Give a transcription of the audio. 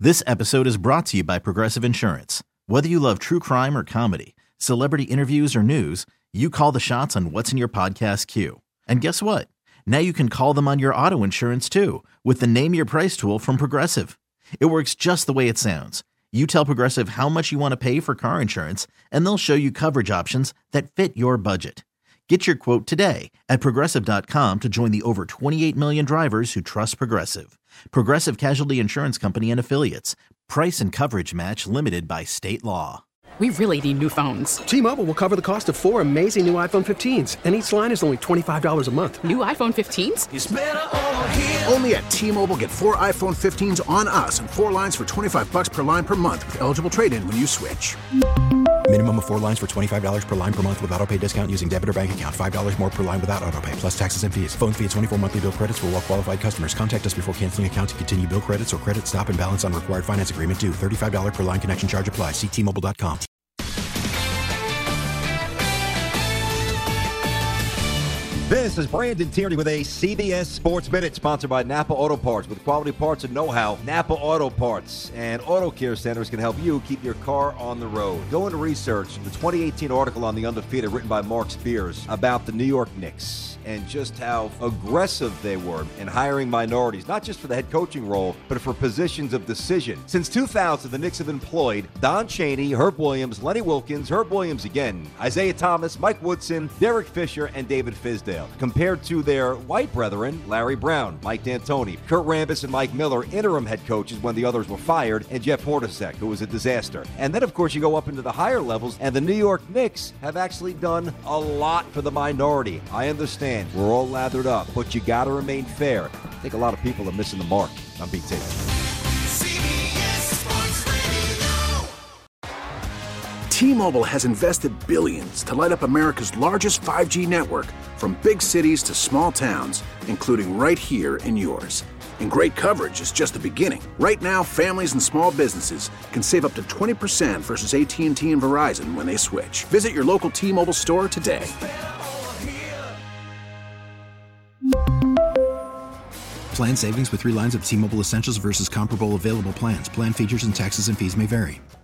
This episode is brought to you by Progressive Insurance. Whether you love true crime or comedy, celebrity interviews or news, you call the shots on what's in your podcast queue. And guess what? Now you can call them on your auto insurance too with the Name Your Price tool from Progressive. It works just the way it sounds. You tell Progressive how much you want to pay for car insurance, and they'll show you coverage options that fit your budget. Get your quote today at Progressive.com to join the over 28 million drivers who trust Progressive. Progressive Casualty Insurance Company and Affiliates. Price and coverage match limited by state law. We really need new phones. T-Mobile will cover the cost of 4 amazing new iPhone 15s, and each line is only $25 a month. New iPhone 15s? It's better over here. Only at T-Mobile, get 4 iPhone 15s on us and 4 lines for $25 per line per month with eligible trade-in when you switch. Minimum of 4 lines for $25 per line per month with autopay discount using debit or bank account. $5 more per line without autopay, plus taxes and fees. Phone fee at 24 monthly bill credits for well-qualified customers. Contact us before canceling account to continue bill credits or credit stop and balance on required finance agreement due. $35 per line connection charge applies. See T-Mobile.com. This is Brandon Tierney with a CBS Sports Minute, sponsored by Napa Auto Parts. With quality parts and know-how, Napa Auto Parts and Auto Care Centers can help you keep your car on the road. Go into research the 2018 article on The Undefeated written by Mark Spears about the New York Knicks and just how aggressive they were in hiring minorities, not just for the head coaching role, but for positions of decision. Since 2000, the Knicks have employed Don Chaney, Herb Williams, Lenny Wilkins, Herb Williams again, Isaiah Thomas, Mike Woodson, Derek Fisher, and David Fizdale. Compared to their white brethren, Larry Brown, Mike D'Antoni, Kurt Rambis, and Mike Miller, interim head coaches when the others were fired, and Jeff Hornacek, who was a disaster. And then, of course, you go up into the higher levels, and the New York Knicks have actually done a lot for the minority. I understand. We're all lathered up, but you got to remain fair. I think a lot of people are missing the mark on BT. T-Mobile has invested billions to light up America's largest 5G network, from big cities to small towns, including right here in yours. And great coverage is just the beginning. Right now, families and small businesses can save up to 20% versus AT&T and Verizon when they switch. Visit your local T-Mobile store today. Plan savings with 3 lines of T-Mobile Essentials versus comparable available plans. Plan features and taxes and fees may vary.